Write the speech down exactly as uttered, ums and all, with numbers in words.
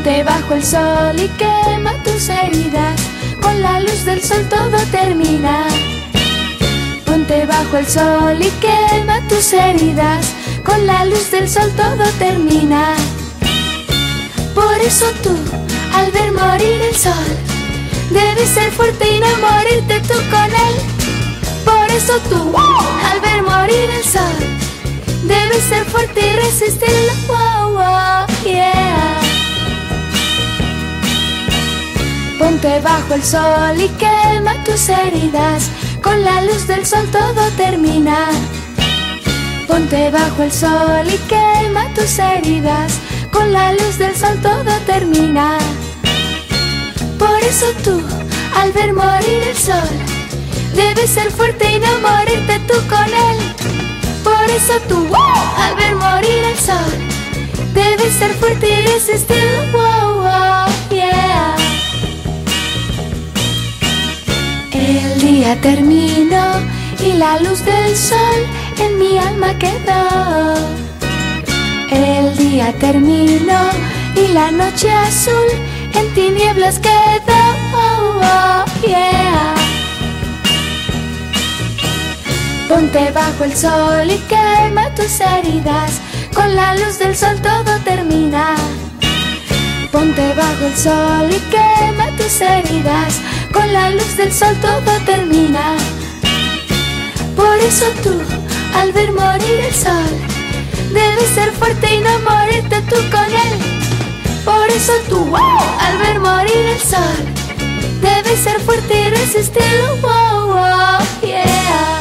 Ponte bajo el sol y quema tus heridas, con la luz del sol todo termina. Ponte bajo el sol y quema tus heridas, con la luz del sol todo termina. Por eso tú, al ver morir el sol, debes ser fuerte y no morirte tú con él. Por eso tú, al ver morir el sol, debes ser fuerte y resistirlo. Wow, wow, yeah. Ponte bajo el sol y quema tus heridas, con la luz del sol todo termina. Ponte bajo el sol y quema tus heridas, con la luz del sol todo termina. Por eso tú, al ver morir el sol, debes ser fuerte y no morirte tú con él. Por eso tú, al ver morir el sol, debes ser fuerte y resistirlo. Wow, wow, yeah. El día terminó y la luz del sol en mi alma quedó. El día terminó y la noche azul en tinieblas quedó. Oh, oh, yeah. Ponte bajo el sol y quema tus heridas, con la luz del sol todo termina. Ponte bajo el sol y quema tus heridas, con la luz del sol todo termina. Por eso tú, al ver morir el sol, debes ser fuerte y no morirte tú con él. Por eso tú, al ver morir el sol, debes ser fuerte y resistirlo. Wow, wow, yeah.